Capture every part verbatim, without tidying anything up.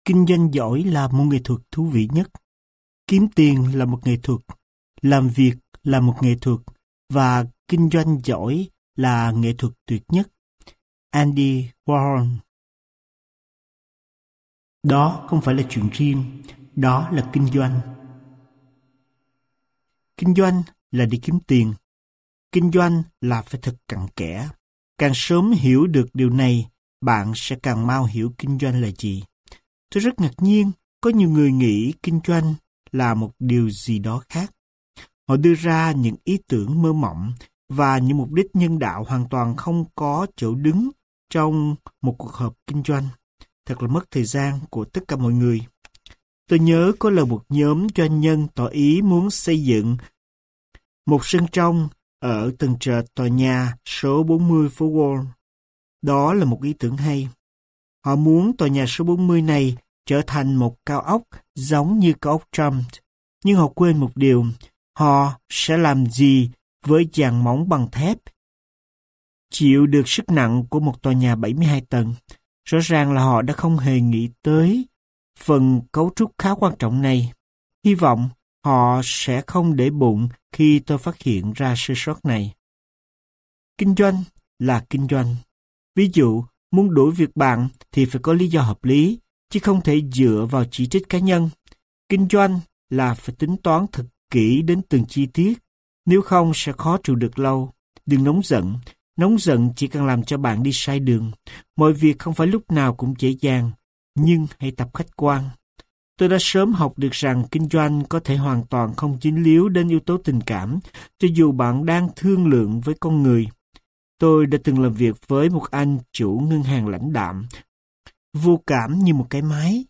Kinh doanh giỏi là một nghệ thuật thú vị nhất. Kiếm tiền là một nghệ thuật, làm việc là một nghệ thuật, và kinh doanh giỏi là nghệ thuật tuyệt nhất. Andy Warhol. Đó không phải là chuyện riêng, đó là kinh doanh. Kinh doanh là đi kiếm tiền. Kinh doanh là phải thật cặn kẽ. Càng sớm hiểu được điều này, bạn sẽ càng mau hiểu kinh doanh là gì. Tôi rất ngạc nhiên, có nhiều người nghĩ kinh doanh là một điều gì đó khác. Họ đưa ra những ý tưởng mơ mộng và những mục đích nhân đạo hoàn toàn không có chỗ đứng trong một cuộc họp kinh doanh. Thật là mất thời gian của tất cả mọi người. Tôi nhớ có lần một nhóm doanh nhân tỏ ý muốn xây dựng một sân trong ở tầng trệt tòa nhà số bốn mươi phố Wall. Đó là một ý tưởng hay. Họ muốn tòa nhà số bốn mươi này trở thành một cao ốc giống như cao ốc Trump. Nhưng họ quên một điều, họ sẽ làm gì với dàn móng bằng thép chịu được sức nặng của một tòa nhà bảy mươi hai tầng. Rõ ràng là họ đã không hề nghĩ tới phần cấu trúc khá quan trọng này. Hy vọng họ sẽ không để bụng khi tôi phát hiện ra sơ sót này. Kinh doanh là kinh doanh. Ví dụ, muốn đuổi việc bạn thì phải có lý do hợp lý, chứ không thể dựa vào chỉ trích cá nhân. Kinh doanh là phải tính toán thật kỹ đến từng chi tiết, nếu không sẽ khó trụ được lâu. Đừng nóng giận, nóng giận chỉ cần làm cho bạn đi sai đường. Mọi việc không phải lúc nào cũng dễ dàng, nhưng hãy tập khách quan. Tôi đã sớm học được rằng kinh doanh có thể hoàn toàn không dính líu đến yếu tố tình cảm, cho dù bạn đang thương lượng với con người. Tôi đã từng làm việc với một anh chủ ngân hàng lãnh đạm, vô cảm như một cái máy.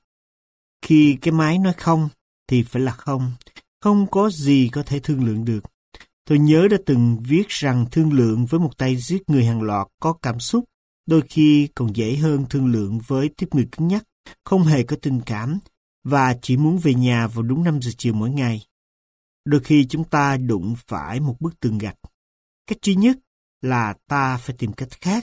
Khi cái máy nói không, thì phải là không. Không có gì có thể thương lượng được. Tôi nhớ đã từng viết rằng thương lượng với một tay giết người hàng loạt có cảm xúc, đôi khi còn dễ hơn thương lượng với tiếp người cứng nhắc, không hề có tình cảm, và chỉ muốn về nhà vào đúng năm giờ chiều mỗi ngày. Đôi khi chúng ta đụng phải một bức tường gạch. Cách duy nhất là ta phải tìm cách khác.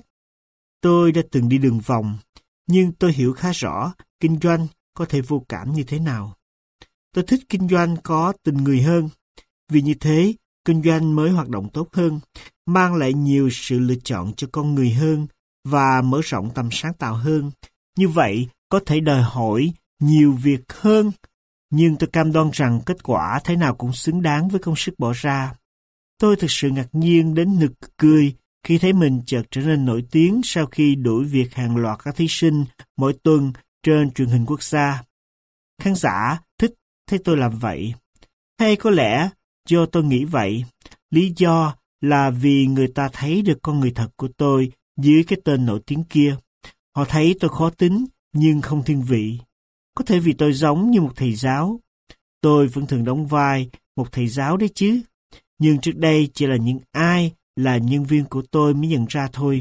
Tôi đã từng đi đường vòng, nhưng tôi hiểu khá rõ kinh doanh có thể vô cảm như thế nào. Tôi thích kinh doanh có tình người hơn, vì như thế kinh doanh mới hoạt động tốt hơn, mang lại nhiều sự lựa chọn cho con người hơn và mở rộng tầm sáng tạo hơn. Như vậy có thể đòi hỏi nhiều việc hơn, nhưng tôi cam đoan rằng kết quả thế nào cũng xứng đáng với công sức bỏ ra. Tôi thực sự ngạc nhiên đến nực cười khi thấy mình chợt trở nên nổi tiếng sau khi đuổi việc hàng loạt các thí sinh mỗi tuần trên truyền hình quốc gia. Khán giả thích thấy tôi làm vậy. Hay có lẽ do tôi nghĩ vậy, lý do là vì người ta thấy được con người thật của tôi dưới cái tên nổi tiếng kia. Họ thấy tôi khó tính nhưng không thiên vị. Có thể vì tôi giống như một thầy giáo. Tôi vẫn thường đóng vai một thầy giáo đấy chứ. Nhưng trước đây chỉ là những ai là nhân viên của tôi mới nhận ra thôi.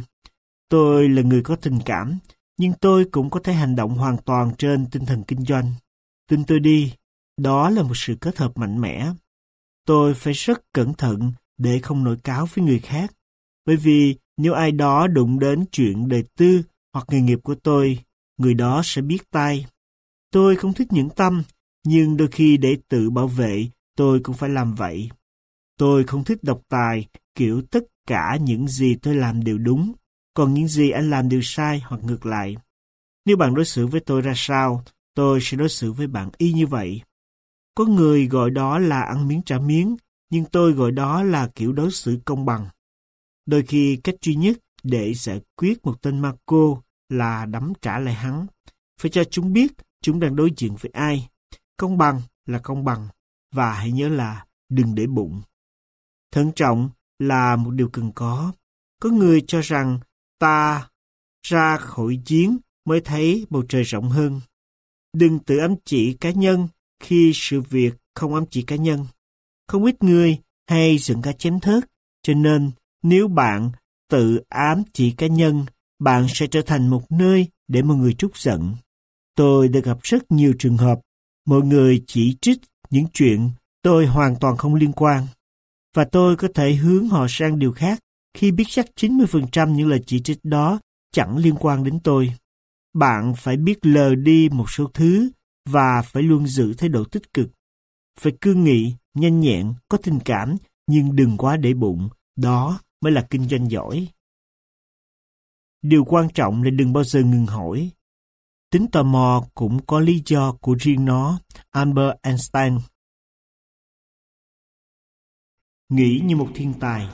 Tôi là người có tình cảm, nhưng tôi cũng có thể hành động hoàn toàn trên tinh thần kinh doanh. Tin tôi đi, đó là một sự kết hợp mạnh mẽ. Tôi phải rất cẩn thận để không nổi cáo với người khác, bởi vì nếu ai đó đụng đến chuyện đời tư hoặc nghề nghiệp của tôi, người đó sẽ biết tay. Tôi không thích nhẫn tâm, nhưng đôi khi để tự bảo vệ, tôi cũng phải làm vậy. Tôi không thích độc tài, kiểu tất cả những gì tôi làm đều đúng, còn những gì anh làm đều sai hoặc ngược lại. Nếu bạn đối xử với tôi ra sao, tôi sẽ đối xử với bạn y như vậy. Có người gọi đó là ăn miếng trả miếng, nhưng tôi gọi đó là kiểu đối xử công bằng. Đôi khi cách duy nhất để giải quyết một tên ma cô là đấm trả lại hắn. Phải cho chúng biết chúng đang đối diện với ai. Công bằng là công bằng, và hãy nhớ là đừng để bụng. Thận trọng là một điều cần có. Có người cho rằng ta ra khỏi giếng mới thấy bầu trời rộng hơn. Đừng tự ám chỉ cá nhân khi sự việc không ám chỉ cá nhân. Không ít người hay dựng cả chém thớt, cho nên nếu bạn tự ám chỉ cá nhân, bạn sẽ trở thành một nơi để mọi người trút giận. Tôi đã gặp rất nhiều trường hợp, mọi người chỉ trích những chuyện tôi hoàn toàn không liên quan, và tôi có thể hướng họ sang điều khác khi biết chắc chín mươi phần trăm những lời chỉ trích đó chẳng liên quan đến tôi. bạn phải biết lờ đi một số thứ và phải luôn giữ thái độ tích cực. Phải cương nghị, nhanh nhẹn, có tình cảm, nhưng đừng quá để bụng. Đó mới là kinh doanh giỏi. Điều quan trọng là đừng bao giờ ngừng hỏi. Tính tò mò cũng có lý do của riêng nó. Albert Einstein. Nghĩ như một thiên tài.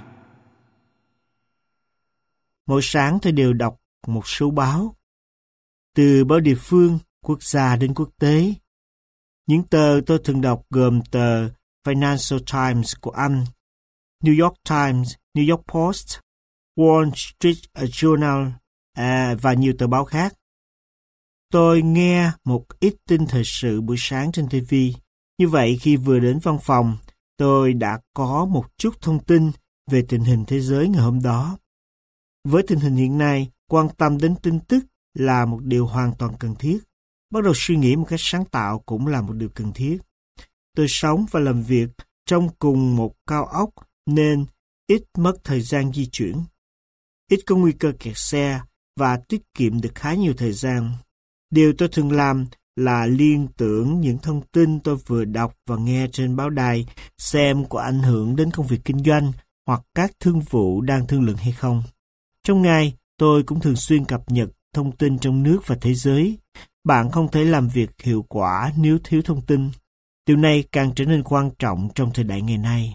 Mỗi sáng tôi đều đọc một số báo, từ báo địa phương, quốc gia đến quốc tế. Những tờ tôi thường đọc gồm tờ Financial Times của Anh, New York Times, New York Post, Wall Street Journal à, và nhiều tờ báo khác. Tôi nghe một ít tin thời sự buổi sáng trên ti vi. Như vậy, khi vừa đến văn phòng, tôi đã có một chút thông tin về tình hình thế giới ngày hôm đó. Với tình hình hiện nay, quan tâm đến tin tức là một điều hoàn toàn cần thiết. Bắt đầu suy nghĩ một cách sáng tạo cũng là một điều cần thiết. Tôi sống và làm việc trong cùng một cao ốc nên ít mất thời gian di chuyển, ít có nguy cơ kẹt xe và tiết kiệm được khá nhiều thời gian. Điều tôi thường làm là liên tưởng những thông tin tôi vừa đọc và nghe trên báo đài xem có ảnh hưởng đến công việc kinh doanh hoặc các thương vụ đang thương lượng hay không. Trong ngày, tôi cũng thường xuyên cập nhật thông tin trong nước và thế giới. Bạn không thể làm việc hiệu quả nếu thiếu thông tin. Điều này càng trở nên quan trọng trong thời đại ngày nay.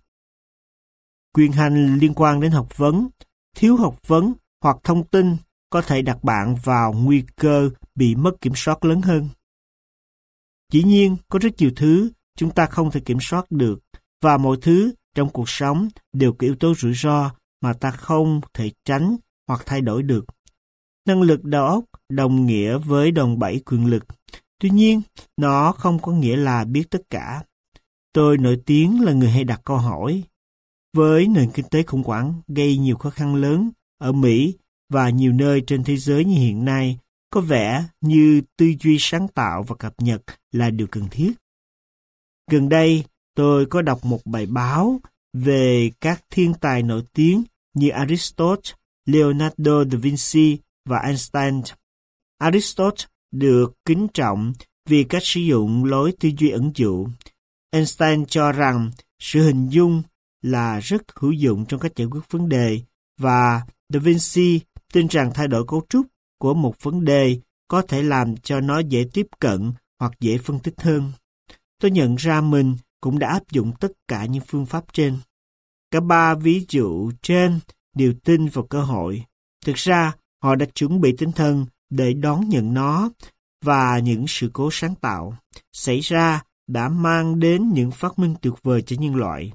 Quyền hành liên quan đến học vấn, thiếu học vấn hoặc thông tin có thể đặt bạn vào nguy cơ bị mất kiểm soát lớn hơn. Dĩ nhiên, có rất nhiều thứ chúng ta không thể kiểm soát được, và mọi thứ trong cuộc sống đều có yếu tố rủi ro mà ta không thể tránh hoặc thay đổi được. Năng lực đầu óc đồng nghĩa với đòn bẩy quyền lực. Tuy nhiên, nó không có nghĩa là biết tất cả. Tôi nổi tiếng là người hay đặt câu hỏi. Với nền kinh tế khủng hoảng gây nhiều khó khăn lớn ở Mỹ và nhiều nơi trên thế giới như hiện nay, có vẻ như tư duy sáng tạo và cập nhật là điều cần thiết. Gần đây, tôi có đọc một bài báo về các thiên tài nổi tiếng như Aristotle, Leonardo da Vinci và Einstein. Aristotle được kính trọng vì cách sử dụng lối tư duy ẩn dụ. Einstein cho rằng sự hình dung là rất hữu dụng trong cách giải quyết vấn đề, và Da Vinci tin rằng thay đổi cấu trúc của một vấn đề có thể làm cho nó dễ tiếp cận hoặc dễ phân tích hơn. Tôi nhận ra mình cũng đã áp dụng tất cả những phương pháp trên. Cả ba ví dụ trên đều tin vào cơ hội. Thực ra, họ đã chuẩn bị tinh thần để đón nhận nó, và những sự cố sáng tạo xảy ra đã mang đến những phát minh tuyệt vời cho nhân loại.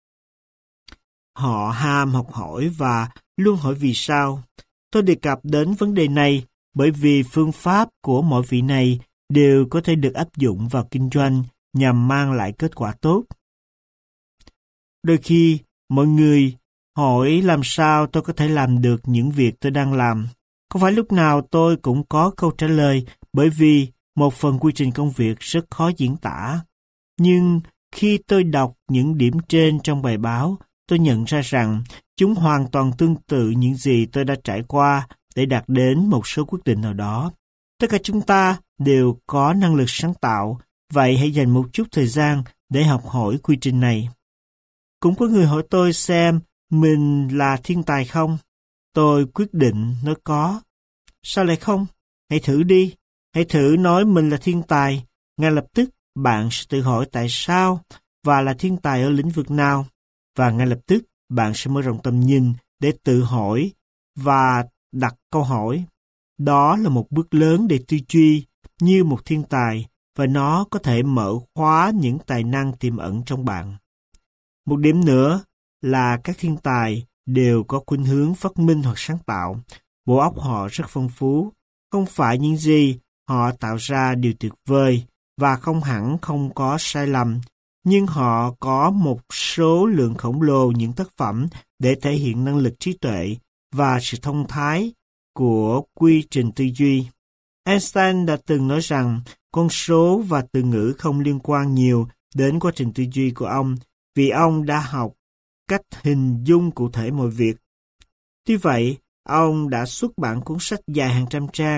Họ ham học hỏi và luôn hỏi vì sao. Tôi đề cập đến vấn đề này bởi vì phương pháp của mỗi vị này đều có thể được áp dụng vào kinh doanh nhằm mang lại kết quả tốt. Đôi khi, mọi người hỏi làm sao tôi có thể làm được những việc tôi đang làm. Không phải lúc nào tôi cũng có câu trả lời, bởi vì một phần quy trình công việc rất khó diễn tả. Nhưng khi tôi đọc những điểm trên trong bài báo, tôi nhận ra rằng chúng hoàn toàn tương tự những gì tôi đã trải qua để đạt đến một số quyết định nào đó. Tất cả chúng ta đều có năng lực sáng tạo, vậy hãy dành một chút thời gian để học hỏi quy trình này. Cũng có người hỏi tôi xem mình là thiên tài không? Tôi quyết định nói có. Sao lại không? Hãy thử đi. Hãy thử nói mình là thiên tài. Ngay lập tức bạn sẽ tự hỏi tại sao và là thiên tài ở lĩnh vực nào. Và ngay lập tức bạn sẽ mở rộng tầm nhìn để tự hỏi và đặt câu hỏi. Đó là một bước lớn để tư duy như một thiên tài, và nó có thể mở khóa những tài năng tiềm ẩn trong bạn. Một điểm nữa là các thiên tài đều có khuynh hướng phát minh hoặc sáng tạo. Bộ óc họ rất phong phú. Không phải những gì họ tạo ra đều tuyệt vời và không hẳn không có sai lầm, nhưng họ có một số lượng khổng lồ những tác phẩm để thể hiện năng lực trí tuệ và sự thông thái của quy trình tư duy. Einstein đã từng nói rằng con số và từ ngữ không liên quan nhiều đến quá trình tư duy của ông, vì ông đã học cách hình dung cụ thể mọi việc. Tuy vậy, ông đã xuất bản cuốn sách dài hàng trăm trang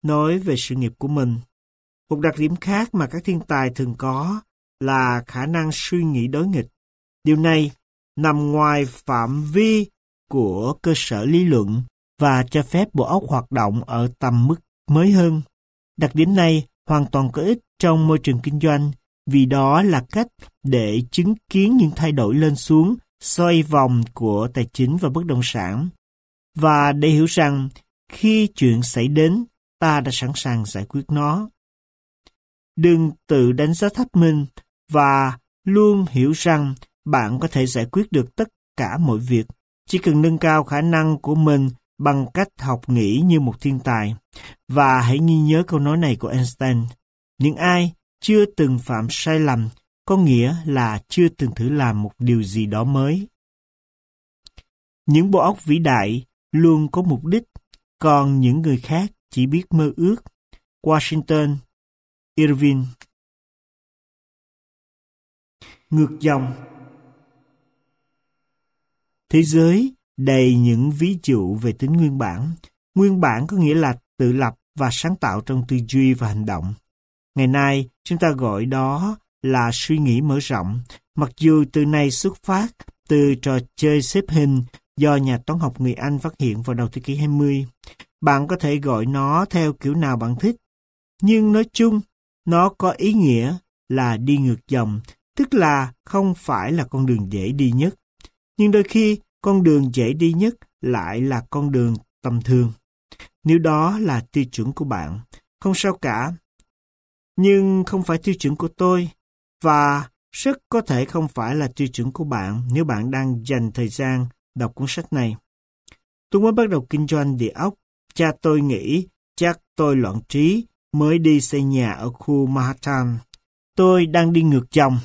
nói về sự nghiệp của mình. Một đặc điểm khác mà các thiên tài thường có là khả năng suy nghĩ đối nghịch. Điều này nằm ngoài phạm vi của cơ sở lý luận và cho phép bộ óc hoạt động ở tầm mức mới hơn. Đặc điểm này hoàn toàn có ích trong môi trường kinh doanh, vì đó là cách để chứng kiến những thay đổi lên xuống, xoay vòng của tài chính và bất động sản, và để hiểu rằng khi chuyện xảy đến, ta đã sẵn sàng giải quyết nó. Đừng tự đánh giá thấp mình và luôn hiểu rằng bạn có thể giải quyết được tất cả mọi việc. Chỉ cần nâng cao khả năng của mình bằng cách học nghĩ như một thiên tài. Và hãy ghi nhớ câu nói này của Einstein: những ai chưa từng phạm sai lầm có nghĩa là chưa từng thử làm một điều gì đó mới. Những bộ óc vĩ đại luôn có mục đích, còn những người khác chỉ biết mơ ước. Washington Irving. Ngược dòng. Thế giới đầy những ví dụ về tính nguyên bản. Nguyên bản có nghĩa là tự lập và sáng tạo trong tư duy và hành động. Ngày nay, chúng ta gọi đó là suy nghĩ mở rộng, mặc dù từ này xuất phát từ trò chơi xếp hình do nhà toán học người Anh phát hiện vào đầu thế kỷ hai mươi. Bạn có thể gọi nó theo kiểu nào bạn thích, nhưng nói chung, nó có ý nghĩa là đi ngược dòng, tức là không phải là con đường dễ đi nhất. Nhưng đôi khi, con đường dễ đi nhất lại là con đường tầm thường. Nếu đó là tiêu chuẩn của bạn, không sao cả. Nhưng không phải tiêu chuẩn của tôi, và rất có thể không phải là tiêu chuẩn của bạn nếu bạn đang dành thời gian đọc cuốn sách này. Tôi mới bắt đầu kinh doanh địa ốc. Cha tôi nghĩ chắc tôi loạn trí mới đi xây nhà ở khu Manhattan. Tôi đang đi ngược dòng,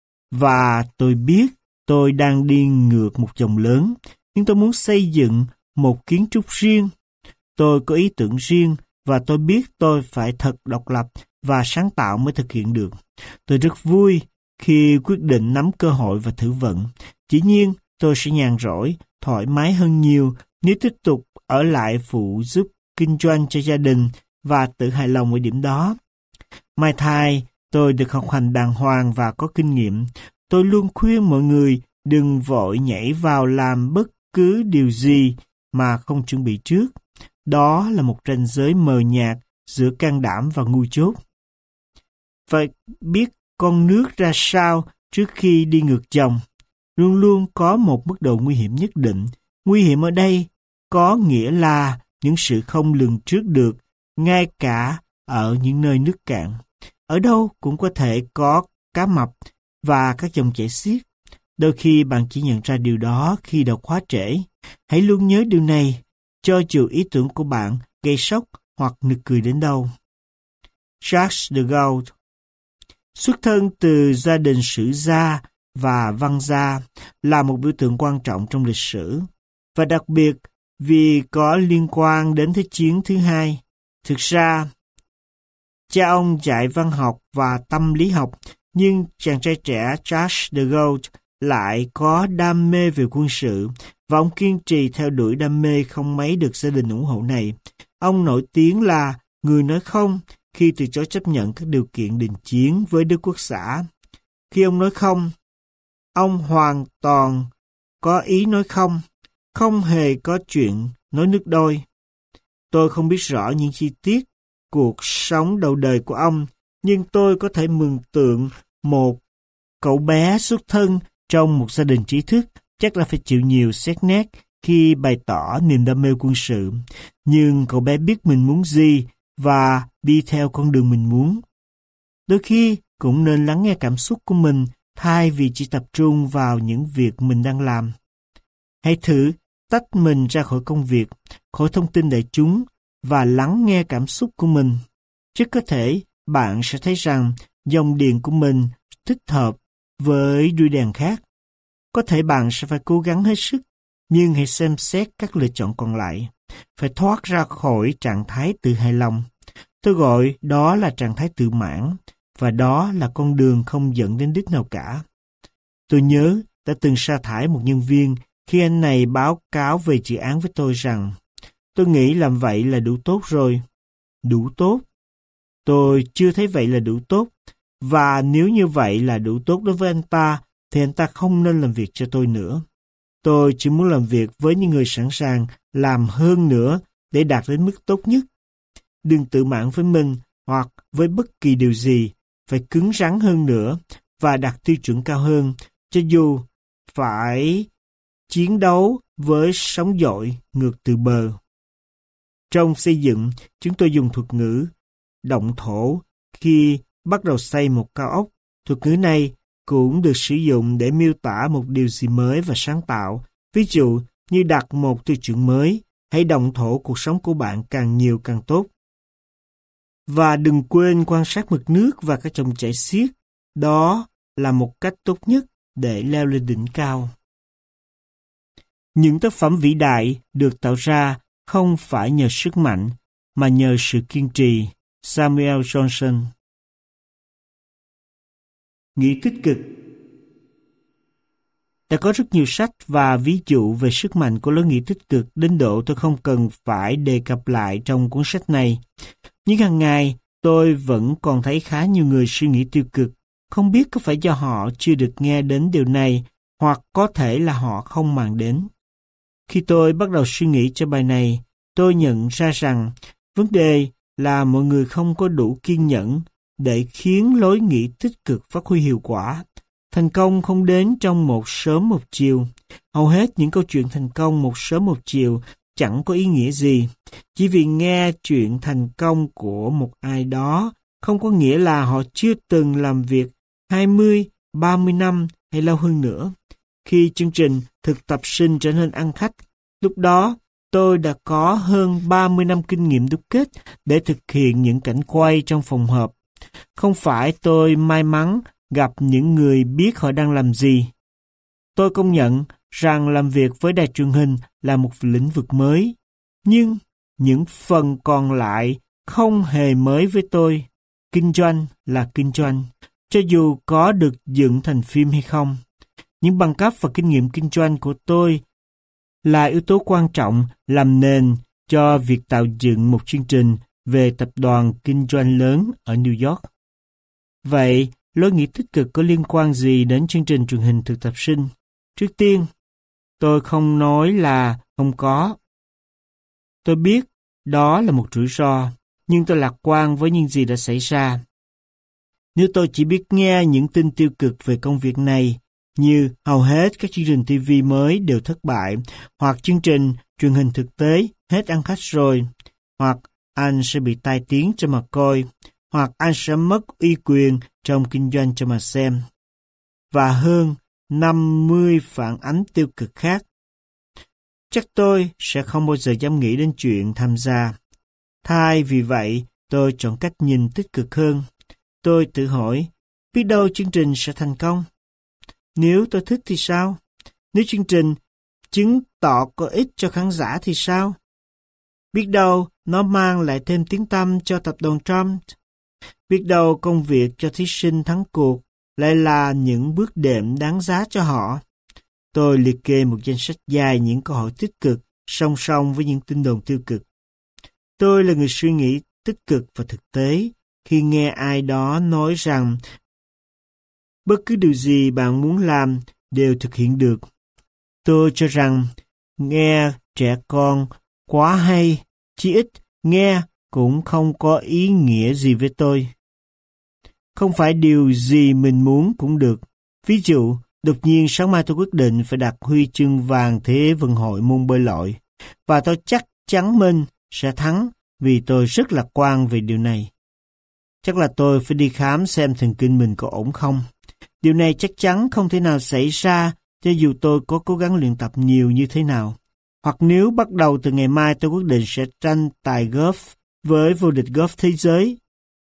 và tôi biết tôi đang đi ngược một dòng lớn, nhưng tôi muốn xây dựng một kiến trúc riêng. Tôi có ý tưởng riêng, và tôi biết tôi phải thật độc lập và sáng tạo mới thực hiện được. Tôi rất vui khi quyết định nắm cơ hội và thử vận. Dĩ nhiên, tôi sẽ nhàn rỗi, thoải mái hơn nhiều nếu tiếp tục ở lại phụ giúp kinh doanh cho gia đình và tự hài lòng ở điểm đó. May thay, tôi được học hành đàng hoàng và có kinh nghiệm. Tôi luôn khuyên mọi người đừng vội nhảy vào làm bất cứ điều gì mà không chuẩn bị trước. Đó là một ranh giới mờ nhạt giữa can đảm và ngu dốt. Phải biết con nước ra sao trước khi đi ngược dòng. Luôn luôn có một mức độ nguy hiểm nhất định. Nguy hiểm ở đây có nghĩa là những sự không lường trước được, ngay cả ở những nơi nước cạn. Ở đâu cũng có thể có cá mập và các dòng chảy xiết. Đôi khi bạn chỉ nhận ra điều đó khi đọc quá trễ. Hãy luôn nhớ điều này, cho dù ý tưởng của bạn gây sốc hoặc nực cười đến đâu. Charles de Gaulle xuất thân từ gia đình sử gia và văn gia, là một biểu tượng quan trọng trong lịch sử, và đặc biệt vì có liên quan đến Thế chiến thứ hai. Thực ra, cha ông dạy văn học và tâm lý học, nhưng chàng trai trẻ Charles de Gaulle lại có đam mê về quân sự, và ông kiên trì theo đuổi đam mê không mấy được gia đình ủng hộ này. Ông nổi tiếng là người nói không khi từ chối chấp nhận các điều kiện đình chiến với Đức Quốc xã. Khi ông nói không, ông hoàn toàn có ý nói không, không hề có chuyện nói nước đôi. Tôi không biết rõ những chi tiết cuộc sống đầu đời của ông, nhưng tôi có thể mường tượng một cậu bé xuất thân trong một gia đình trí thức chắc là phải chịu nhiều xét nét khi bày tỏ niềm đam mê quân sự. Nhưng cậu bé biết mình muốn gì và đi theo con đường mình muốn. Đôi khi cũng nên lắng nghe cảm xúc của mình thay vì chỉ tập trung vào những việc mình đang làm. Hãy thử tách mình ra khỏi công việc, khỏi thông tin đại chúng và lắng nghe cảm xúc của mình. Rất có thể bạn sẽ thấy rằng dòng điện của mình thích hợp với đuôi đèn khác. Có thể bạn sẽ phải cố gắng hết sức, nhưng hãy xem xét các lựa chọn còn lại. Phải thoát ra khỏi trạng thái tự hài lòng. Tôi gọi đó là trạng thái tự mãn, và đó là con đường không dẫn đến đích nào cả. Tôi nhớ đã từng sa thải một nhân viên khi anh này báo cáo về dự án với tôi rằng tôi nghĩ làm vậy là đủ tốt rồi. đủ tốt. Tôi chưa thấy vậy là đủ tốt. Và nếu như vậy là đủ tốt đối với anh ta, thì anh ta không nên làm việc cho tôi nữa. Tôi chỉ muốn làm việc với những người sẵn sàng làm hơn nữa để đạt đến mức tốt nhất. Đừng tự mãn với mình hoặc với bất kỳ điều gì, phải cứng rắn hơn nữa và đặt tiêu chuẩn cao hơn, cho dù phải chiến đấu với sóng dội ngược từ bờ. Trong xây dựng, chúng tôi dùng thuật ngữ động thổ khi bắt đầu xây một cao ốc. Thuật ngữ này cũng được sử dụng để miêu tả một điều gì mới và sáng tạo. Ví dụ như đặt một tiêu chuẩn mới, hãy động thổ cuộc sống của bạn càng nhiều càng tốt. Và đừng quên quan sát mực nước và các dòng chảy xiết. Đó là một cách tốt nhất để leo lên đỉnh cao. Những tác phẩm vĩ đại được tạo ra không phải nhờ sức mạnh, mà nhờ sự kiên trì. Samuel Johnson. Nghĩ tích cực. Đã có rất nhiều sách và ví dụ về sức mạnh của lối nghĩ tích cực đến độ tôi không cần phải đề cập lại trong cuốn sách này. Nhưng hàng ngày, tôi vẫn còn thấy khá nhiều người suy nghĩ tiêu cực. Không biết có phải do họ chưa được nghe đến điều này, hoặc có thể là họ không màng đến. Khi tôi bắt đầu suy nghĩ cho bài này, tôi nhận ra rằng vấn đề là mọi người không có đủ kiên nhẫn để khiến lối nghĩ tích cực phát huy hiệu quả. Thành công không đến trong một sớm một chiều. Hầu hết những câu chuyện thành công một sớm một chiều chẳng có ý nghĩa gì. Chỉ vì nghe chuyện thành công của một ai đó không có nghĩa là họ chưa từng làm việc hai mươi, ba mươi năm hay lâu hơn nữa. Khi chương trình thực tập sinh trở nên ăn khách, lúc đó tôi đã có hơn ba mươi năm kinh nghiệm đúc kết để thực hiện những cảnh quay trong phòng họp. Không phải tôi may mắn gặp những người biết họ đang làm gì. Tôi công nhận rằng làm việc với đài truyền hình là một lĩnh vực mới, nhưng những phần còn lại không hề mới với tôi. Kinh doanh là kinh doanh, cho dù có được dựng thành phim hay không. Những bằng cấp và kinh nghiệm kinh doanh của tôi là yếu tố quan trọng làm nền cho việc tạo dựng một chương trình về tập đoàn kinh doanh lớn ở New York. Vậy, lối nghĩ tích cực có liên quan gì đến chương trình truyền hình thực tập sinh? Trước tiên, tôi không nói là không có. Tôi biết đó là một rủi ro, nhưng tôi lạc quan với những gì đã xảy ra. Nếu tôi chỉ biết nghe những tin tiêu cực về công việc này, như hầu hết các chương trình ti vi mới đều thất bại, hoặc chương trình truyền hình thực tế hết ăn khách rồi, hoặc anh sẽ bị tai tiếng cho mà coi, hoặc anh sẽ mất uy quyền trong kinh doanh cho mà xem, và hơn năm mươi phản ánh tiêu cực khác, chắc tôi sẽ không bao giờ dám nghĩ đến chuyện tham gia. Thay vì vậy, tôi chọn cách nhìn tích cực hơn. Tôi tự hỏi, biết đâu chương trình sẽ thành công? Nếu tôi thích thì sao? Nếu chương trình chứng tỏ có ích cho khán giả thì sao? Biết đâu nó mang lại thêm tiếng tăm cho tập đoàn Trump. Biết đâu công việc cho thí sinh thắng cuộc lại là những bước đệm đáng giá cho họ. Tôi liệt kê một danh sách dài những câu hỏi tích cực song song với những tin đồn tiêu cực. Tôi là người suy nghĩ tích cực và thực tế. Khi nghe ai đó nói rằng bất cứ điều gì bạn muốn làm đều thực hiện được, tôi cho rằng nghe trẻ con quá hay, chỉ ít nghe cũng không có ý nghĩa gì với tôi. Không phải điều gì mình muốn cũng được. Ví dụ, đột nhiên sáng mai tôi quyết định phải đạt huy chương vàng Thế vận hội môn bơi lội, và tôi chắc chắn mình sẽ thắng vì tôi rất lạc quan về điều này. Chắc là tôi phải đi khám xem thần kinh mình có ổn không. Điều này chắc chắn không thể nào xảy ra cho dù tôi có cố gắng luyện tập nhiều như thế nào. Hoặc nếu bắt đầu từ ngày mai tôi quyết định sẽ tranh tài golf với vô địch golf thế giới,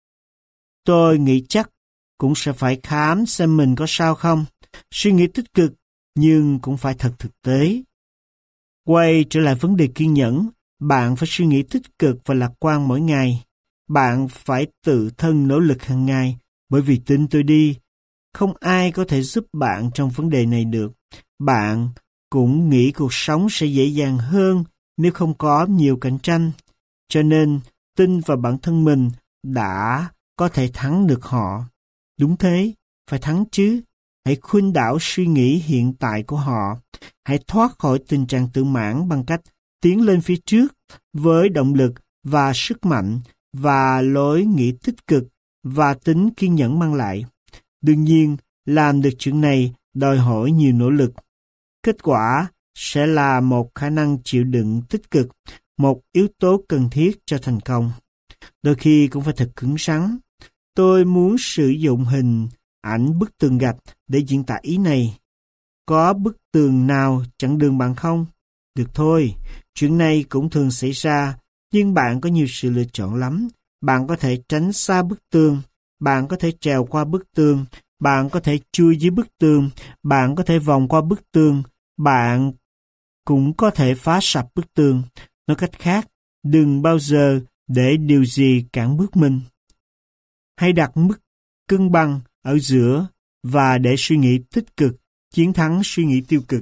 tôi nghĩ chắc cũng sẽ phải khám xem mình có sao không. Suy nghĩ tích cực nhưng cũng phải thật thực tế. Quay trở lại vấn đề kiên nhẫn, bạn phải suy nghĩ tích cực và lạc quan mỗi ngày. Bạn phải tự thân nỗ lực hàng ngày, bởi vì tin tôi đi, không ai có thể giúp bạn trong vấn đề này được. Bạn cũng nghĩ cuộc sống sẽ dễ dàng hơn nếu không có nhiều cạnh tranh. Cho nên, tin vào bản thân mình đã có thể thắng được họ. Đúng thế, phải thắng chứ. Hãy khuynh đảo suy nghĩ hiện tại của họ. Hãy thoát khỏi tình trạng tự mãn bằng cách tiến lên phía trước với động lực và sức mạnh và lối nghĩ tích cực và tính kiên nhẫn mang lại. Đương nhiên, làm được chuyện này đòi hỏi nhiều nỗ lực. Kết quả sẽ là một khả năng chịu đựng tích cực, một yếu tố cần thiết cho thành công. Đôi khi cũng phải thật cứng rắn. Tôi muốn sử dụng hình ảnh bức tường gạch để diễn tả ý này. Có bức tường nào chặn đường bạn không? Được thôi, chuyện này cũng thường xảy ra, nhưng bạn có nhiều sự lựa chọn lắm. Bạn có thể tránh xa bức tường, bạn có thể trèo qua bức tường, bạn có thể chui dưới bức tường, bạn có thể vòng qua bức tường, bạn cũng có thể phá sập bức tường. Nói cách khác, đừng bao giờ để điều gì cản bước mình. Hãy đặt mức cân bằng ở giữa và để suy nghĩ tích cực chiến thắng suy nghĩ tiêu cực.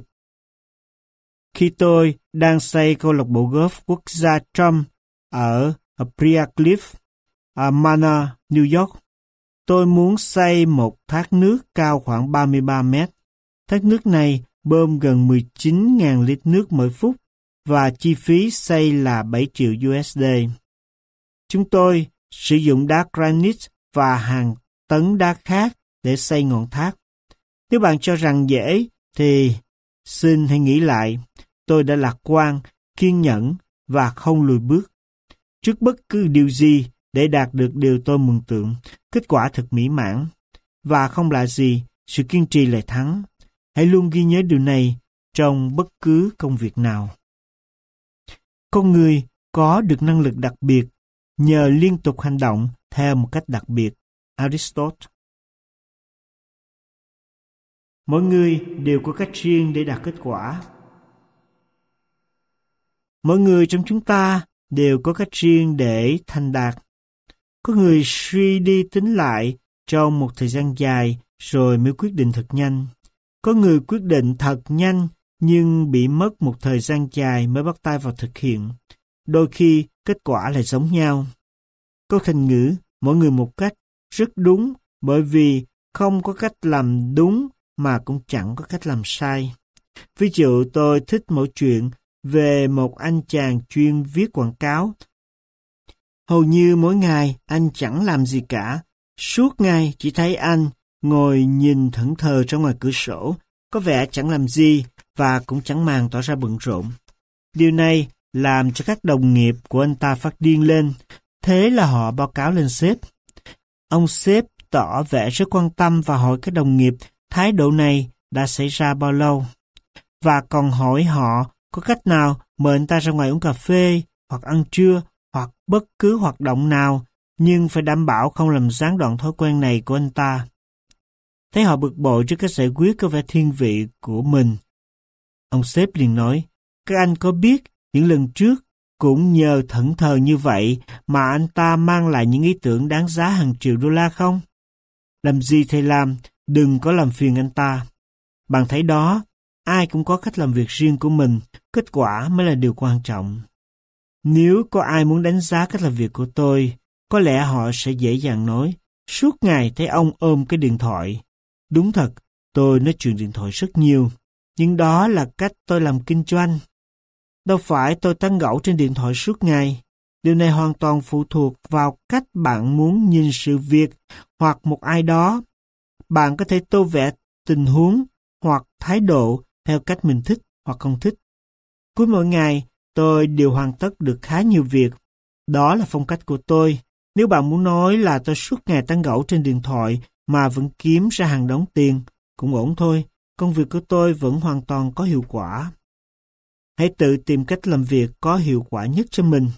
Khi tôi đang xây câu lạc bộ golf quốc gia Trump ở Briar Cliff, ở Manor, New York, tôi muốn xây một thác nước cao khoảng ba mươi ba mét. Thác nước này bơm gần mười chín nghìn lít nước mỗi phút và chi phí xây là bảy triệu đô la. Chúng tôi sử dụng đá granite và hàng tấn đá khác để xây ngọn thác. Nếu bạn cho rằng dễ, thì xin hãy nghĩ lại. Tôi đã lạc quan, kiên nhẫn và không lùi bước trước bất cứ điều gì để đạt được điều tôi mường tượng. Kết quả thật mỹ mãn. Và không là gì, sự kiên trì lại thắng. Hãy luôn ghi nhớ điều này trong bất cứ công việc nào. Con người có được năng lực đặc biệt nhờ liên tục hành động theo một cách đặc biệt. Aristotle. Mỗi người đều có cách riêng để đạt kết quả. Mỗi người trong chúng ta đều có cách riêng để thành đạt. Có người suy đi tính lại trong một thời gian dài rồi mới quyết định thật nhanh. Có người quyết định thật nhanh nhưng bị mất một thời gian dài mới bắt tay vào thực hiện. Đôi khi kết quả lại giống nhau. Câu thành ngữ mỗi người một cách rất đúng, bởi vì không có cách làm đúng mà cũng chẳng có cách làm sai. Ví dụ tôi thích mẫu chuyện về một anh chàng chuyên viết quảng cáo. Hầu như mỗi ngày anh chẳng làm gì cả. Suốt ngày chỉ thấy anh ngồi nhìn thẫn thờ ra ngoài cửa sổ, có vẻ chẳng làm gì và cũng chẳng màng tỏ ra bận rộn. Điều này làm cho các đồng nghiệp của anh ta phát điên lên. Thế là họ báo cáo lên sếp. Ông sếp tỏ vẻ rất quan tâm và hỏi các đồng nghiệp thái độ này đã xảy ra bao lâu. Và còn hỏi họ có cách nào mời anh ta ra ngoài uống cà phê hoặc ăn trưa hoặc bất cứ hoạt động nào, nhưng phải đảm bảo không làm gián đoạn thói quen này của anh ta. Thấy họ bực bội trước cách giải quyết có vẻ thiên vị của mình, ông sếp liền nói, các anh có biết những lần trước cũng nhờ thẫn thờ như vậy mà anh ta mang lại những ý tưởng đáng giá hàng triệu đô la không? Làm gì thầy làm, đừng có làm phiền anh ta. Bạn thấy đó, ai cũng có cách làm việc riêng của mình, kết quả mới là điều quan trọng. Nếu có ai muốn đánh giá cách làm việc của tôi, có lẽ họ sẽ dễ dàng nói, suốt ngày thấy ông ôm cái điện thoại. Đúng thật, tôi nói chuyện điện thoại rất nhiều, nhưng đó là cách tôi làm kinh doanh. Đâu phải tôi tán gẫu trên điện thoại suốt ngày. Điều này hoàn toàn phụ thuộc vào cách bạn muốn nhìn sự việc hoặc một ai đó. Bạn có thể tô vẽ tình huống hoặc thái độ theo cách mình thích hoặc không thích. Cuối mỗi ngày, tôi đều hoàn tất được khá nhiều việc. Đó là phong cách của tôi. Nếu bạn muốn nói là tôi suốt ngày tán gẫu trên điện thoại mà vẫn kiếm ra hàng đống tiền, cũng ổn thôi. Công việc của tôi vẫn hoàn toàn có hiệu quả. Hãy tự tìm cách làm việc có hiệu quả nhất cho mình.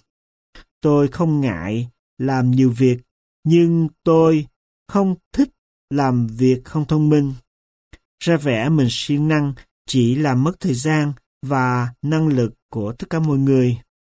Tôi không ngại làm nhiều việc, nhưng tôi không thích làm việc không thông minh. Ra vẻ mình siêng năng chỉ làm mất thời gian và năng lực của tất cả mọi người.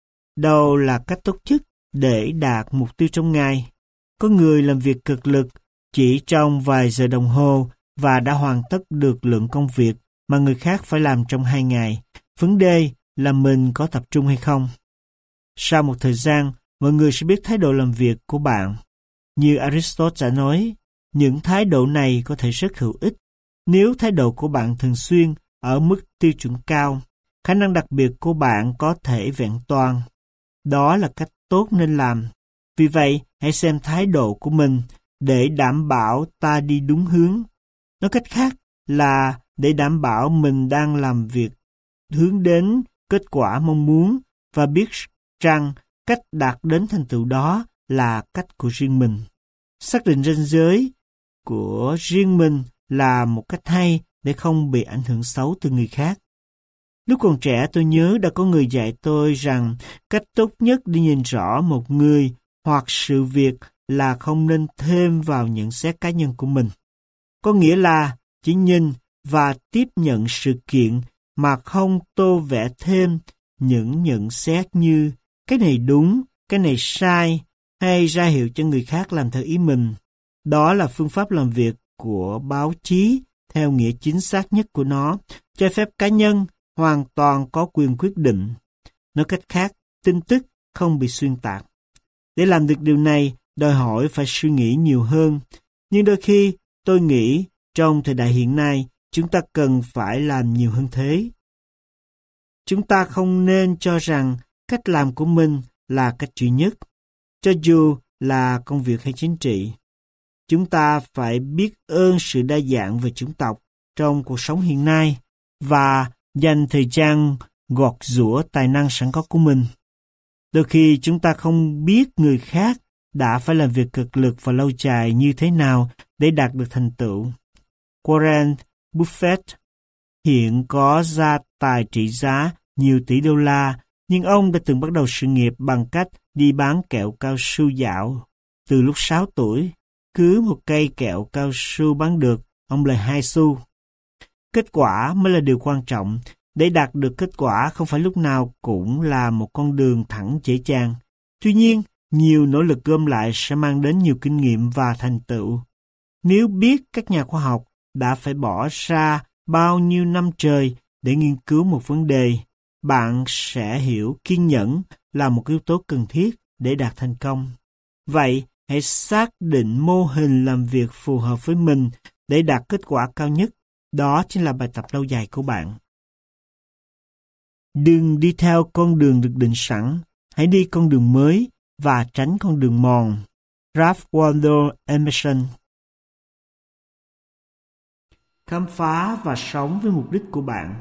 Đâu là cách tốt nhất để đạt mục tiêu trong ngày? Có người làm việc cực lực chỉ trong vài giờ đồng hồ và đã hoàn tất được lượng công việc mà người khác phải làm trong hai ngày. Vấn đề là mình có tập trung hay không. Sau một thời gian, mọi người sẽ biết thái độ làm việc của bạn. Như Aristotle đã nói, những thái độ này có thể rất hữu ích nếu thái độ của bạn thường xuyên ở mức tiêu chuẩn cao, khả năng đặc biệt của bạn có thể vẹn toàn. Đó là cách tốt nên làm. Vì vậy, hãy xem thái độ của mình để đảm bảo ta đi đúng hướng. Nói cách khác là để đảm bảo mình đang làm việc hướng đến kết quả mong muốn và biết rằng cách đạt đến thành tựu đó là cách của riêng mình. Xác định ranh giới của riêng mình là một cách hay để không bị ảnh hưởng xấu từ người khác. Lúc còn trẻ tôi nhớ đã có người dạy tôi rằng cách tốt nhất để nhìn rõ một người hoặc sự việc là không nên thêm vào nhận xét cá nhân của mình. Có nghĩa là chỉ nhìn và tiếp nhận sự kiện mà không tô vẽ thêm những nhận xét như cái này đúng, cái này sai, hay ra hiệu cho người khác làm theo ý mình. Đó là phương pháp làm việc của báo chí theo nghĩa chính xác nhất của nó, cho phép cá nhân hoàn toàn có quyền quyết định. Nói cách khác, tin tức không bị xuyên tạc. Để làm được điều này, đòi hỏi phải suy nghĩ nhiều hơn. Nhưng đôi khi, tôi nghĩ, trong thời đại hiện nay, chúng ta cần phải làm nhiều hơn thế. Chúng ta không nên cho rằng cách làm của mình là cách duy nhất, cho dù là công việc hay chính trị. Chúng ta phải biết ơn sự đa dạng về chủng tộc trong cuộc sống hiện nay và dành thời gian gọt giũa tài năng sẵn có của mình. Đôi khi chúng ta không biết người khác đã phải làm việc cực lực và lâu dài như thế nào để đạt được thành tựu. Warren Buffett hiện có gia tài trị giá nhiều tỷ đô la, nhưng ông đã từng bắt đầu sự nghiệp bằng cách đi bán kẹo cao su dạo. Từ lúc sáu tuổi, cứ một cây kẹo cao su bán được, ông lời hai xu. Kết quả mới là điều quan trọng. Để đạt được kết quả không phải lúc nào cũng là một con đường thẳng dễ dàng. Tuy nhiên, nhiều nỗ lực gom lại sẽ mang đến nhiều kinh nghiệm và thành tựu. Nếu biết các nhà khoa học đã phải bỏ ra bao nhiêu năm trời để nghiên cứu một vấn đề, bạn sẽ hiểu kiên nhẫn là một yếu tố cần thiết để đạt thành công. Vậy, hãy xác định mô hình làm việc phù hợp với mình để đạt kết quả cao nhất. Đó chính là bài tập lâu dài của bạn. Đừng đi theo con đường được định sẵn, hãy đi con đường mới và tránh con đường mòn. Ralph Waldo Emerson. Khám phá và sống với mục đích của bạn.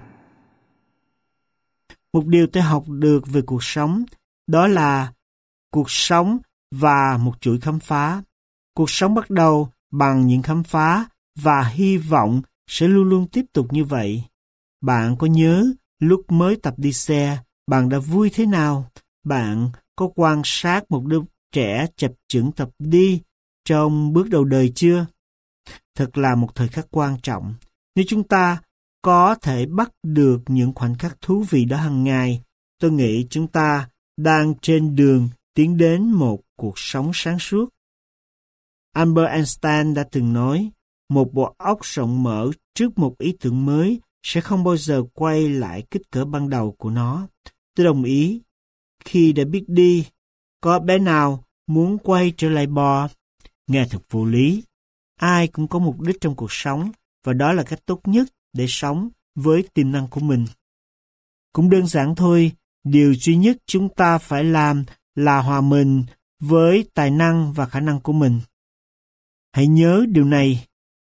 Một điều tôi học được về cuộc sống, đó là cuộc sống và một chuỗi khám phá. Cuộc sống bắt đầu bằng những khám phá và hy vọng sẽ luôn luôn tiếp tục như vậy. Bạn có nhớ lúc mới tập đi xe, bạn đã vui thế nào? Bạn có quan sát một đứa trẻ chập chững tập đi trong bước đầu đời chưa? Thật là một thời khắc quan trọng. Nếu chúng ta có thể bắt được những khoảnh khắc thú vị đó hàng ngày, tôi nghĩ chúng ta đang trên đường tiến đến một cuộc sống sáng suốt. Albert Einstein đã từng nói, một bộ óc rộng mở trước một ý tưởng mới sẽ không bao giờ quay lại kích cỡ ban đầu của nó. Tôi đồng ý. Khi đã biết đi, có bé nào muốn quay trở lại bò? Nghe thật vô lý. Ai cũng có mục đích trong cuộc sống, và đó là cách tốt nhất để sống với tiềm năng của mình. Cũng đơn giản thôi, điều duy nhất chúng ta phải làm là hòa mình với tài năng và khả năng của mình. Hãy nhớ điều này.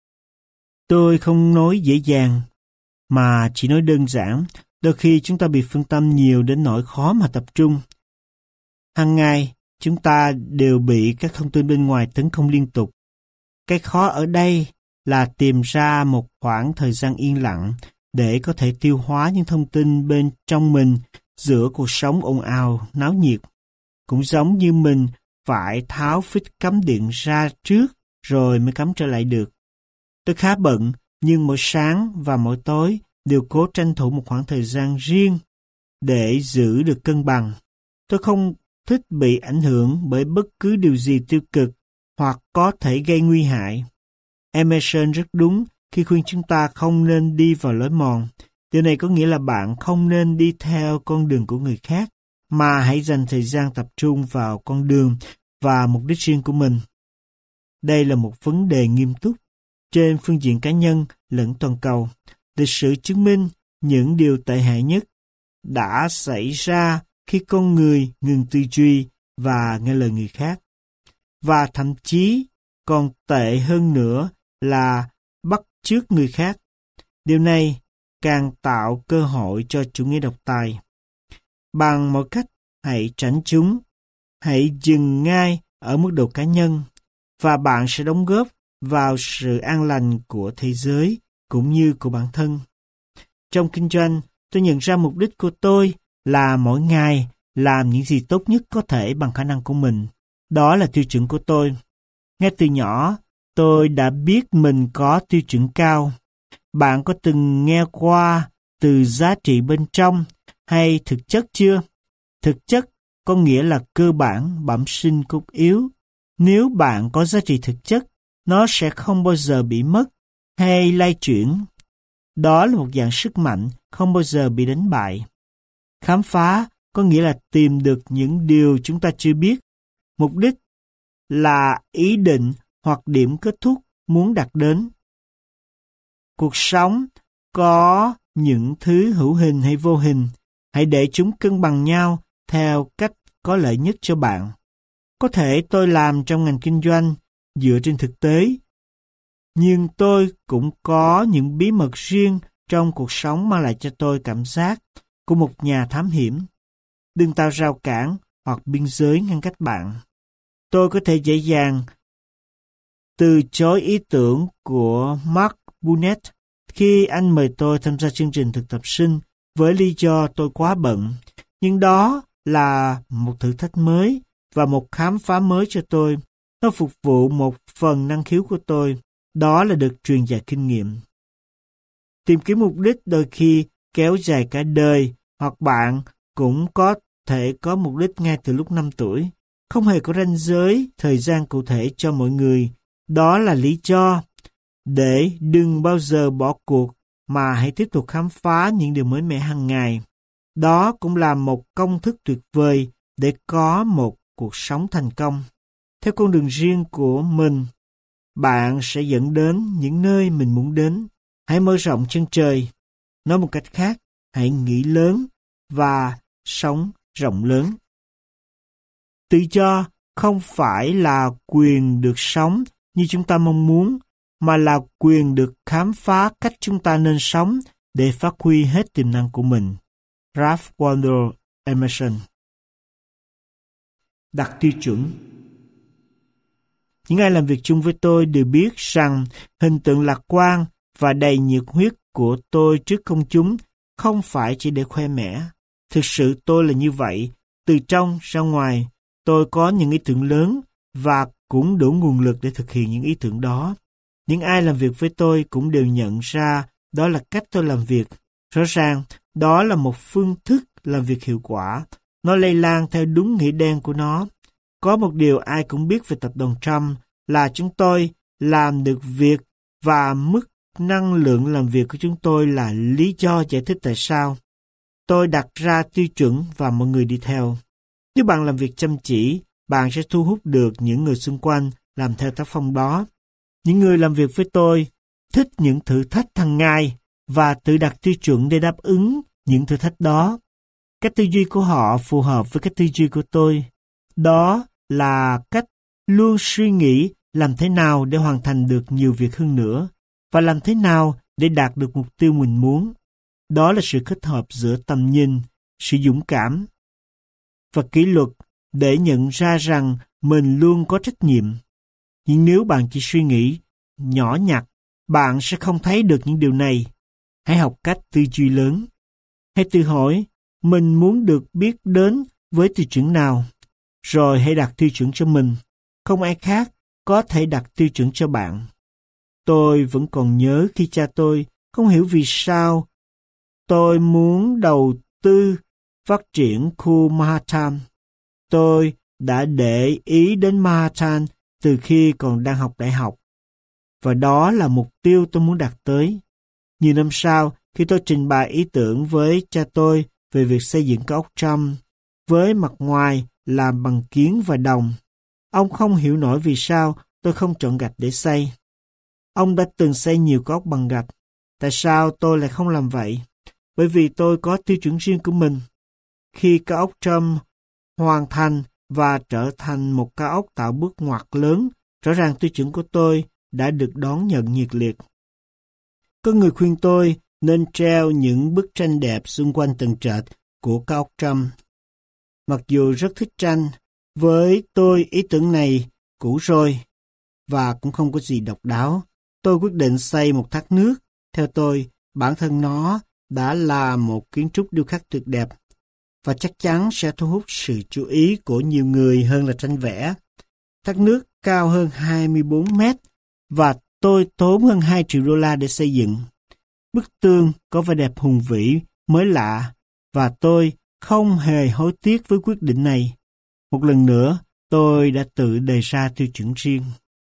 Tôi không nói dễ dàng, mà chỉ nói đơn giản. Đôi khi chúng ta bị phân tâm nhiều đến nỗi khó mà tập trung. Hàng ngày, chúng ta đều bị các thông tin bên ngoài tấn công liên tục. Cái khó ở đây là tìm ra một khoảng thời gian yên lặng để có thể tiêu hóa những thông tin bên trong mình giữa cuộc sống ồn ào, náo nhiệt. Cũng giống như mình phải tháo phích cắm điện ra trước rồi mới cắm trở lại được. Tôi khá bận, nhưng mỗi sáng và mỗi tối đều cố tranh thủ một khoảng thời gian riêng để giữ được cân bằng. Tôi không thích bị ảnh hưởng bởi bất cứ điều gì tiêu cực hoặc có thể gây nguy hại. Emerson rất đúng khi khuyên chúng ta không nên đi vào lối mòn. Điều này có nghĩa là bạn không nên đi theo con đường của người khác, mà hãy dành thời gian tập trung vào con đường và mục đích riêng của mình. Đây là một vấn đề nghiêm túc trên phương diện cá nhân lẫn toàn cầu. Lịch sử chứng minh những điều tệ hại nhất đã xảy ra khi con người ngừng tư duy và nghe lời người khác. Và thậm chí còn tệ hơn nữa là bắt chước người khác. Điều này càng tạo cơ hội cho chủ nghĩa độc tài. Bằng mọi cách, hãy tránh chúng. Hãy dừng ngay ở mức độ cá nhân, và bạn sẽ đóng góp vào sự an lành của thế giới cũng như của bản thân. Trong kinh doanh, tôi nhận ra mục đích của tôi là mỗi ngày làm những gì tốt nhất có thể bằng khả năng của mình. Đó là tiêu chuẩn của tôi. Ngay từ nhỏ, tôi đã biết mình có tiêu chuẩn cao. Bạn có từng nghe qua từ giá trị bên trong hay thực chất chưa? Thực chất có nghĩa là cơ bản, bẩm sinh, cốt yếu. Nếu bạn có giá trị thực chất, nó sẽ không bao giờ bị mất hay lay chuyển. Đó là một dạng sức mạnh không bao giờ bị đánh bại. Khám phá có nghĩa là tìm được những điều chúng ta chưa biết. Mục đích là ý định hoặc điểm kết thúc muốn đạt đến. Cuộc sống có những thứ hữu hình hay vô hình. Hãy để chúng cân bằng nhau theo cách có lợi nhất cho bạn. Có thể tôi làm trong ngành kinh doanh dựa trên thực tế, nhưng tôi cũng có những bí mật riêng trong cuộc sống mang lại cho tôi cảm giác của một nhà thám hiểm. Đừng tạo rào cản hoặc biên giới ngăn cách bạn. Tôi có thể dễ dàng từ chối ý tưởng của Mark Burnett khi anh mời tôi tham gia chương trình thực tập sinh với lý do tôi quá bận. Nhưng đó là một thử thách mới và một khám phá mới cho tôi. Nó phục vụ một phần năng khiếu của tôi. Đó là được truyền dạy kinh nghiệm. Tìm kiếm mục đích đôi khi kéo dài cả đời, hoặc bạn cũng có thể có mục đích ngay từ lúc năm tuổi. Không hề có ranh giới thời gian cụ thể cho mọi người. Đó là lý do để đừng bao giờ bỏ cuộc, mà hãy tiếp tục khám phá những điều mới mẻ hàng ngày. Đó cũng là một công thức tuyệt vời để có một cuộc sống thành công. Theo con đường riêng của mình, bạn sẽ dẫn đến những nơi mình muốn đến. Hãy mở rộng chân trời. Nói một cách khác, hãy nghĩ lớn và sống rộng lớn. Tự do không phải là quyền được sống như chúng ta mong muốn, mà là quyền được khám phá cách chúng ta nên sống để phát huy hết tiềm năng của mình. Ralph Waldo Emerson. Đặt tiêu chuẩn. Những ai làm việc chung với tôi đều biết rằng hình tượng lạc quan và đầy nhiệt huyết của tôi trước công chúng không phải chỉ để khoe mẽ. Thực sự tôi là như vậy. Từ trong ra ngoài, tôi có những ý tưởng lớn và cũng đủ nguồn lực để thực hiện những ý tưởng đó. Những ai làm việc với tôi cũng đều nhận ra đó là cách tôi làm việc. Rõ ràng, đó là một phương thức làm việc hiệu quả. Nó lây lan theo đúng nghĩa đen của nó. Có một điều ai cũng biết về tập đoàn Trump là chúng tôi làm được việc, và mức năng lượng làm việc của chúng tôi là lý do giải thích tại sao tôi đặt ra tiêu chuẩn và mọi người đi theo. Nếu bạn làm việc chăm chỉ, bạn sẽ thu hút được những người xung quanh làm theo tác phong đó. Những người làm việc với tôi thích những thử thách hàng ngày và tự đặt tiêu chuẩn để đáp ứng những thử thách đó. Cách tư duy của họ phù hợp với cách tư duy của tôi. Đó là cách luôn suy nghĩ làm thế nào để hoàn thành được nhiều việc hơn nữa, và làm thế nào để đạt được mục tiêu mình muốn. Đó là sự kết hợp giữa tầm nhìn, sự dũng cảm và kỷ luật để nhận ra rằng mình luôn có trách nhiệm. Nhưng nếu bạn chỉ suy nghĩ nhỏ nhặt, bạn sẽ không thấy được những điều này. Hãy học cách tư duy lớn. Hãy tự hỏi, mình muốn được biết đến với tiêu chuẩn nào, rồi hãy đặt tiêu chuẩn cho mình. Không ai khác có thể đặt tiêu chuẩn cho bạn. Tôi vẫn còn nhớ khi cha tôi không hiểu vì sao tôi muốn đầu tư phát triển khu Manhattan. Tôi đã để ý đến Manhattan từ khi còn đang học đại học, và đó là mục tiêu tôi muốn đạt tới. Nhiều năm sau, khi tôi trình bày ý tưởng với cha tôi về việc xây dựng cao ốc Trump, với mặt ngoài làm bằng kiến và đồng. Ông không hiểu nổi vì sao tôi không chọn gạch để xây. Ông đã từng xây nhiều cao ốc bằng gạch. Tại sao tôi lại không làm vậy? Bởi vì tôi có tiêu chuẩn riêng của mình. Khi cao ốc Trump hoàn thành và trở thành một cao ốc tạo bước ngoặt lớn, rõ ràng tiêu chuẩn của tôi đã được đón nhận nhiệt liệt. Có người khuyên tôi nên treo những bức tranh đẹp xung quanh tầng trệt của cao ốc Trump. Mặc dù rất thích tranh, với tôi ý tưởng này cũ rồi và cũng không có gì độc đáo. Tôi quyết định xây một thác nước. Theo tôi, bản thân nó đã là một kiến trúc điêu khắc tuyệt đẹp và chắc chắn sẽ thu hút sự chú ý của nhiều người hơn là tranh vẽ. Thác nước cao hơn hai mươi bốn mét và tôi tốn hơn hai triệu đô la để xây dựng. Bức tường có vẻ đẹp hùng vĩ, mới lạ và tôi không hề hối tiếc với quyết định này. Một lần nữa, tôi đã tự đề ra tiêu chuẩn riêng.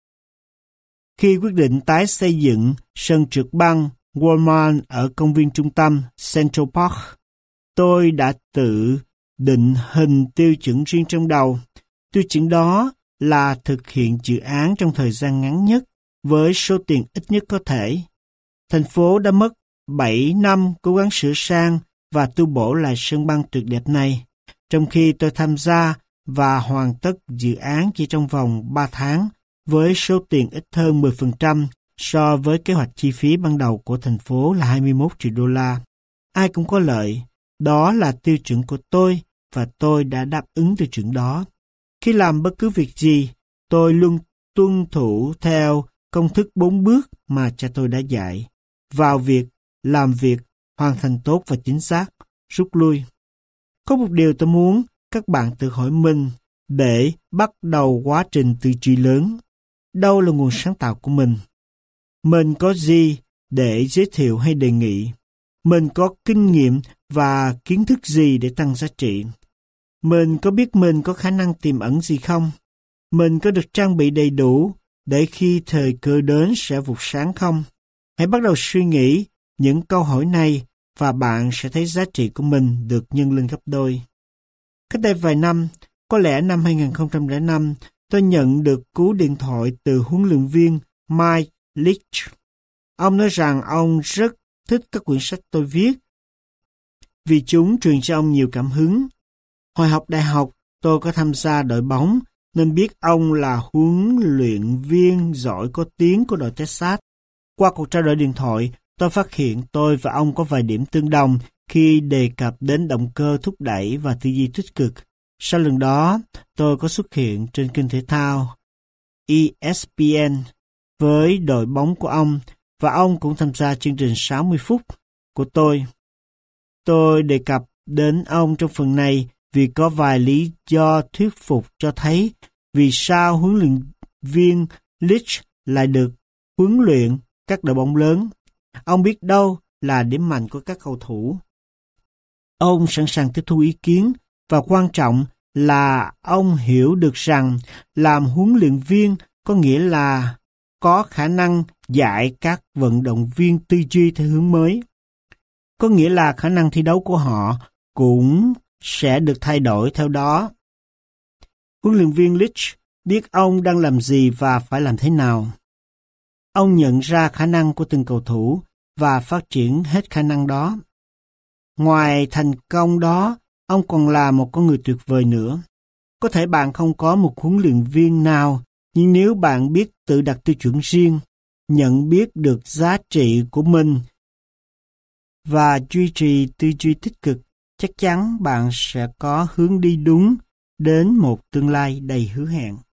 Khi quyết định tái xây dựng sân trượt băng Walmart ở công viên trung tâm Central Park, tôi đã tự định hình tiêu chuẩn riêng trong đầu. Tiêu chuẩn đó là thực hiện dự án trong thời gian ngắn nhất với số tiền ít nhất có thể. Thành phố đã mất bảy năm cố gắng sửa sang và tu bổ lại sân băng tuyệt đẹp này, trong khi tôi tham gia và hoàn tất dự án chỉ trong vòng ba tháng với số tiền ít hơn mười phần trăm so với kế hoạch chi phí ban đầu của thành phố là hai mươi mốt triệu đô la. Ai cũng có lợi, đó là tiêu chuẩn của tôi và tôi đã đáp ứng tiêu chuẩn đó. Khi làm bất cứ việc gì, tôi luôn tuân thủ theo công thức bốn bước mà cha tôi đã dạy. Vào việc, làm việc, hoàn thành tốt và chính xác, rút lui. Có một điều tôi muốn các bạn tự hỏi mình để bắt đầu quá trình tư duy lớn. Đâu là nguồn sáng tạo của mình? Mình có gì để giới thiệu hay đề nghị? Mình có kinh nghiệm và kiến thức gì để tăng giá trị? Mình có biết mình có khả năng tiềm ẩn gì không? Mình có được trang bị đầy đủ để khi thời cơ đến sẽ vụt sáng không? Hãy bắt đầu suy nghĩ những câu hỏi này và bạn sẽ thấy giá trị của mình được nhân lên gấp đôi. Cách đây vài năm, có lẽ năm hai không không năm, tôi nhận được cú điện thoại từ huấn luyện viên Mike Leach. Ông nói rằng ông rất thích các quyển sách tôi viết vì chúng truyền cho ông nhiều cảm hứng. Hồi học đại học, tôi có tham gia đội bóng nên biết ông là huấn luyện viên giỏi có tiếng của đội Texas. Qua cuộc trao đổi điện thoại, tôi phát hiện tôi và ông có vài điểm tương đồng khi đề cập đến động cơ thúc đẩy và tư duy tích cực. Sau lần đó, tôi có xuất hiện trên kênh thể thao E S P N với đội bóng của ông và ông cũng tham gia chương trình sáu mươi phút của tôi. Tôi đề cập đến ông trong phần này vì có vài lý do thuyết phục cho thấy vì sao huấn luyện viên Leach lại được huấn luyện các đội bóng lớn. Ông biết đâu là điểm mạnh của các cầu thủ. Ông sẵn sàng tiếp thu ý kiến và quan trọng là ông hiểu được rằng làm huấn luyện viên có nghĩa là có khả năng dạy các vận động viên tư duy theo hướng mới. Có nghĩa là khả năng thi đấu của họ cũng sẽ được thay đổi theo đó. Huấn luyện viên Leach biết ông đang làm gì và phải làm thế nào. Ông nhận ra khả năng của từng cầu thủ và phát triển hết khả năng đó. Ngoài thành công đó, ông còn là một con người tuyệt vời nữa. Có thể bạn không có một huấn luyện viên nào, nhưng nếu bạn biết tự đặt tiêu chuẩn riêng, nhận biết được giá trị của mình và duy trì tư duy tích cực, chắc chắn bạn sẽ có hướng đi đúng đến một tương lai đầy hứa hẹn.